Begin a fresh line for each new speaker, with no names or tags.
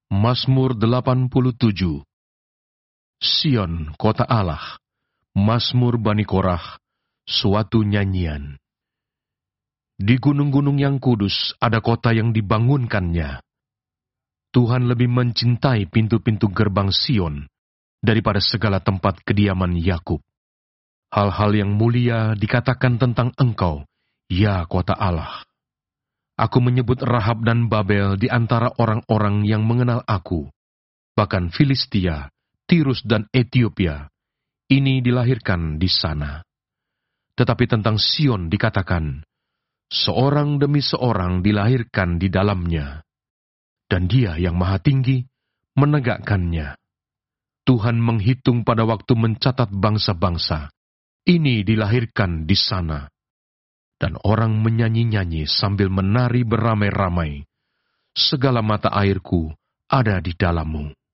Mazmur 87. Sion, kota Allah, Mazmur Bani Korah, suatu nyanyian. Di gunung-gunung yang kudus ada kota yang dibangunkannya. Tuhan lebih mencintai pintu-pintu gerbang Sion daripada segala tempat kediaman Yakub. Hal-hal yang mulia dikatakan tentang Engkau, ya kota Allah. Aku menyebut Rahab dan Babel di antara orang-orang yang mengenal aku. Bahkan Filistia, Tirus dan Etiopia, ini dilahirkan di sana. Tetapi tentang Sion dikatakan, seorang demi seorang dilahirkan di dalamnya. Dan Dia yang Maha Tinggi menegakkannya. Tuhan menghitung pada waktu mencatat bangsa-bangsa, ini dilahirkan di sana. Dan orang menyanyi-nyanyi sambil menari beramai-ramai. Segala mata airku ada di dalammu.